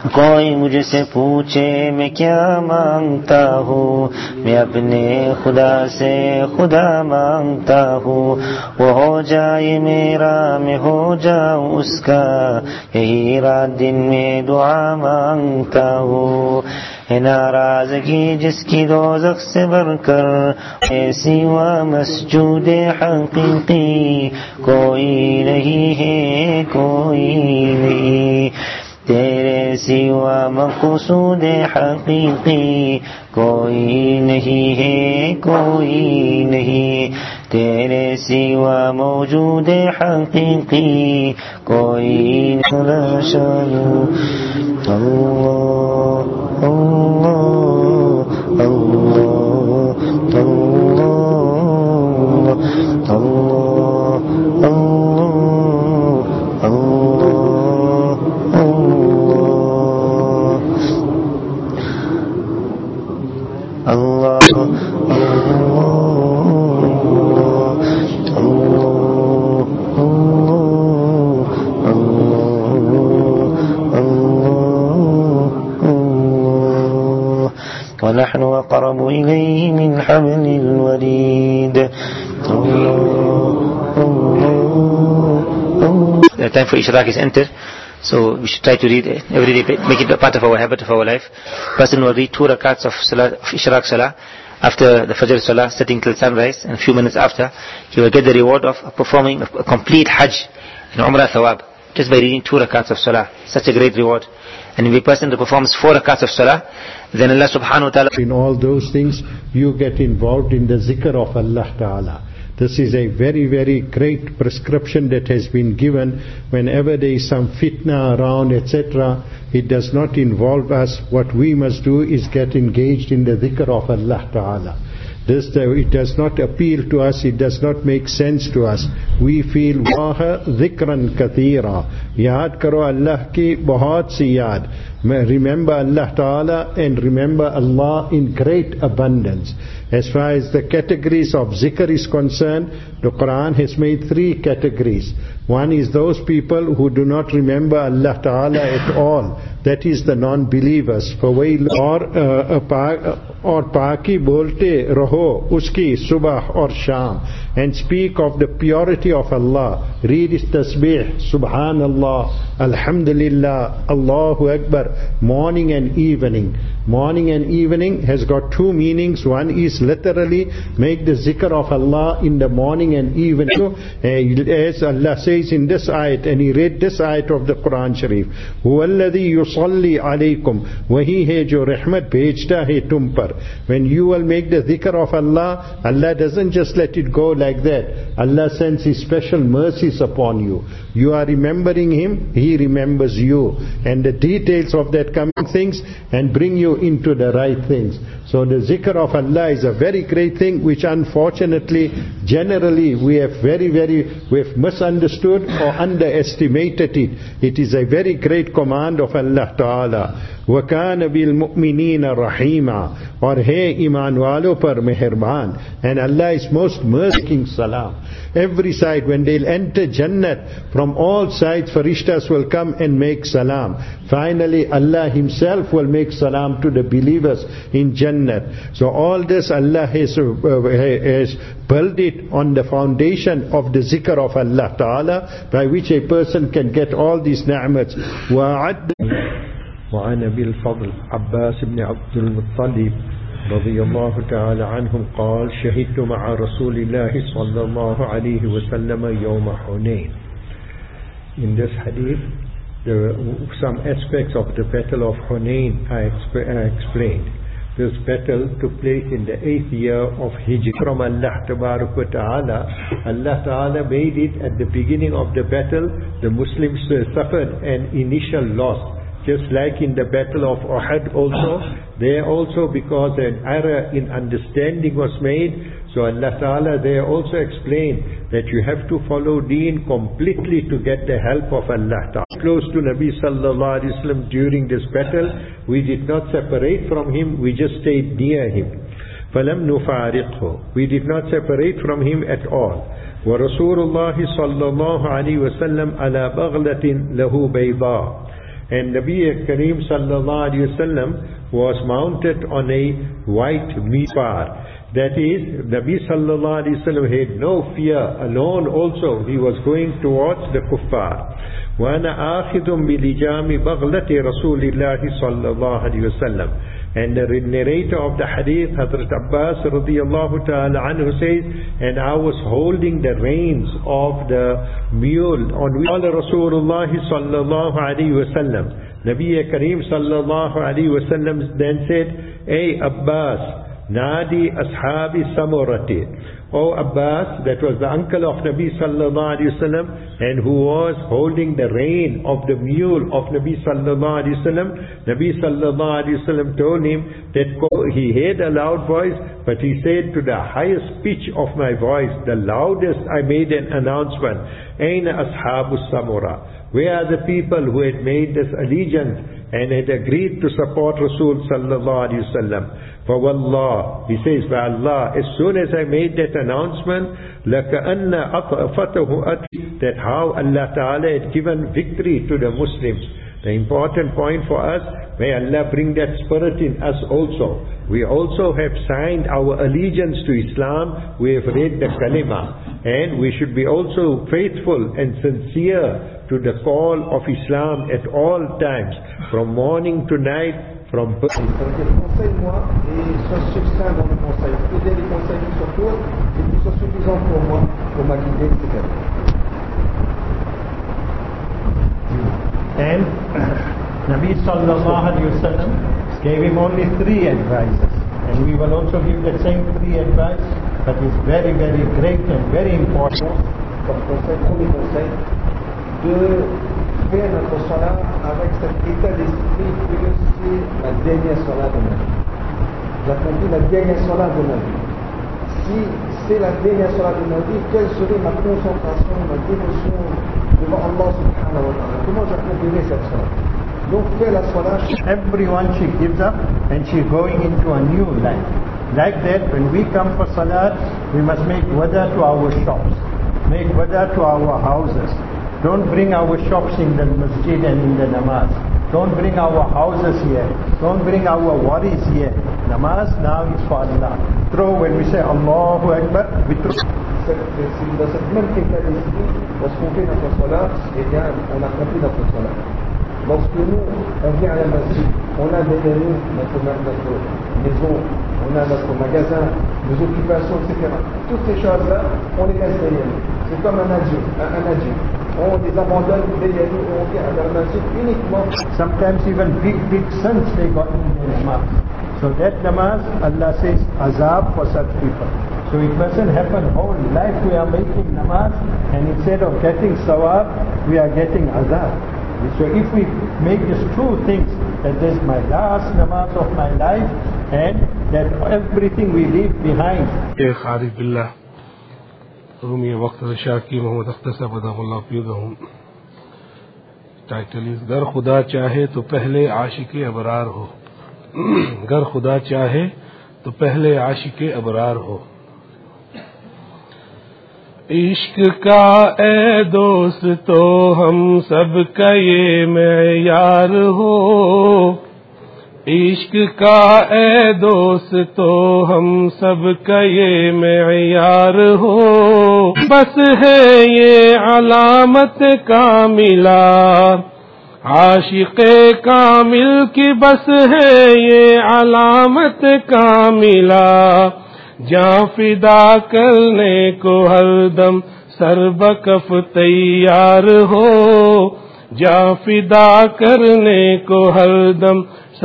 कोई मुझसे पूछे मैं क्या मांगता हूँ, मैं अपने खुदा से खुदा मांगता हूँ। वो हो जाए मेरा मैं हो जाऊँ उसका, यही रात दिन में दुआ मांगता हूँ। है नाराज़गी जिसकी दोज़ख से बढ़कर, ऐसी व मस्जूद हकीकी कोई नहीं है, कोई नहीं। तेरे सिवा मक़सूद हकीकी कोई नहीं है, कोई नहीं। तेरे सिवा मौजूद हकीकी कोई नहीं। अल्लाह अल्लाह अल्लाह अल्लाह ونحن أقرب إليه من حبل الوريد. The time for Ishraq is entered, so we should try to read every day, make it a part of our habit of our life. Person will read 2 rakats of Salah, of Ishraq Salah, after the Fajr Salah, sitting till sunrise, and a few minutes after, he will get the reward of performing a complete Hajj and Umrah Thawab, just by reading 2 rakats of Salah. Such a great reward. And if a person performs 4 rakats of Salah, then Allah subhanahu wa ta'ala... In all those things, you get involved in the zikr of Allah ta'ala. This is a very, very great prescription that has been given. Whenever there is some fitna around, etc., it does not involve us. What we must do is get engaged in the dhikr of Allah Ta'ala. It does not appeal to us, it does not make sense to us. We feel, Waha dhikran kathira. Yaad karo Allah ki bahut si yaad. Remember Allah Ta'ala and remember Allah in great abundance. As far as the categories of zikr is concerned, the Quran has made 3 categories. One is those people who do not remember Allah Ta'ala at all. That is the non-believers. Or paaki bolte raho uski subah or sham, and speak of the purity of Allah. Read his tasbih, subhanallah, alhamdulillah, Allahu Akbar, morning and evening. Morning and evening has got 2 meanings. One is literally make the zikr of Allah in the morning and evening. As Allah says in this ayat, and he read this ayat of the Quran Sharif, huvalladhi yusalli alaykum, wahi hai jo rahmat bhejta hai tum par. When you will make the dhikr of Allah, Allah doesn't just let it go like that. Allah sends His special mercies upon you. You are remembering Him, He remembers you. And the details of that coming things and bring you into the right things. So the zikr of Allah is a very great thing, which unfortunately, generally we have we've misunderstood or underestimated it. It is a very great command of Allah Ta'ala. وَكَانَ بِالْمُؤْمِنِينَ رَحِيمًا, और है ईमान वालों पर मेहरबान. And Allah is most merciful. Salam. Every side, when they'll enter Jannat, from all sides farishtas will come and make salam. Finally Allah Himself will make salam to the believers in Jannat. So all this Allah has built it on the foundation of the zikr of Allah Ta'ala, by which a person can get all these ni'mats. وعن أبي الفضل عباس بن عبد المطلب رضي الله تعالى عنهم قال شهدت مع رسول الله صلى الله عليه وسلم يوم حنين. In this hadith, some aspects of the battle of Hunain are explained. This battle took place in the 8th year of Hijrah. From Allah Ta'ala, Allah Ta'ala made it at the beginning of the battle, the Muslims suffered an initial loss. Just like in the battle of Uhud also, there also because an error in understanding was made, so Allah Ta'ala there also explained that you have to follow deen completely to get the help of Allah Ta'ala. Close to Nabi Sallallahu Alaihi Wasallam during this battle, we did not separate from him, we just stayed near him. فَلَمْ نُفَارِقْهُ, we did not separate from him at all. وَرَسُولُ اللَّهِ صَلَّى اللَّهُ عَلَيْهِ وَسَلَّمْ عَلَى بَغْلَةٍ لَهُ بَيْضَاءٍ, And Nabi Kareem sallallahu alayhi wasallam was mounted on a white mizbar. That is, Nabi sallallahu alayhi wasallam had no fear. Alone also he was going towards the kuffar. وَأَنَا آخِذٌ بِلِجَامِ بَغْلَةِ رَسُولِ اللَّهِ صَلَّى اللَّهُ عَلَيْهِ وَسَلَّمَ. And the narrator of the hadith, Hazrat Abbas radiyallahu ta'ala anhu says, and I was holding the reins of the mule on which Rasulullah sallallahu alayhi wasallam. Nabi Kareem sallallahu alayhi wasallam then said, "Hey Abbas, Nadi ashabi samurati." O Abbas, that was the uncle of Nabi sallallahu alayhi wasallam, and who was holding the rein of the mule of Nabi sallallahu alayhi wasallam. Nabi sallallahu alayhi wasallam told him that he had a loud voice, but he said to the highest pitch of my voice, the loudest, I made an announcement, Aina ashabu samura? Where are the people who had made this allegiance and had agreed to support Rasul sallallahu alayhi wasallam? For Wallah, he says, by Allah, as soon as I made that announcement, لَكَأَنَّ أَطْفَتَهُ أَتِي, that how Allah Ta'ala had given victory to the Muslims. The important point for us, may Allah bring that spirit in us also. We also have signed our allegiance to Islam, we have read the kalima, and we should be also faithful and sincere to the call of Islam at all times, from morning to night, from birth. Le conseil, moi, et sois succinct dans le conseil. Je te donne des conseils qui soient courts et qui soient suffisants pour moi, pour ma guider, etc. And Nabi sallallahu alayhi wasallam gave him only 3 advices, and we will also give the same 3 advice, but it's very, very great and very important. Comme conseil, premier conseil, de faire notre salat avec cet état d'esprit que c'est la dernière salat de ma vie. J'accomplis la dernière salat de ma vie. Si c'est la dernière salat de ma vie, quelle serait ma concentration, ma dévotion devant Allah subhanahu wa ta'ala? Comment j'accomplirai cette salat? Donc faire la salat. Everyone she gives up and she's going into a new life. Like that, when we come for salat, we must make wada to our shops, make wada to our houses. Don't bring our shops in the masjid and in the namaz. Don't bring our houses here. Don't bring our worries here. Namaz now is for Allah. Throw, when we say Allahu Akbar, we throw. Dans cette même état d'esprit, lorsqu'on fait notre salat, eh bien, on accomplit notre salat. Lorsque nous, on vient à la masjid, on a derrière nous notre maison, on a notre magasin, nos occupations, etc. Toutes ces choses-là, on les laisse derrière nous. C'est comme un adieu. On les abandonne derrière nous et on vient à la masjid uniquement. Sometimes even big sins they got in their namaz. So that namaz, Allah says, azab for such people. So it mustn't happen whole life we are making namaz, and instead of getting sawab, we are getting azab. So if we make these 2 things, that this is my last namaz of my life, and that everything we leave behind. Arif Billah, Rumi Waqt al-Shaki Muhammad Akhtasab Adahullah Piyudahum. Title is Gar Khuda Chahe to Pehle Aashik-e Abrar Ho. Gar Khuda Chahe to Pehle Aashik-e Abrar Ho. इश्क का ए दोस्तो हम सब का ये मेयार हो, इश्क का ए दोस्तो हम सब का ये मेयार हो, बस है ये अलामत कामिला आशिक़े कामिल की, बस है ये अलामत कामिला, जान फिदा करने को हरदम सरबकफ तैयार हो, जान फिदा करने को हरदम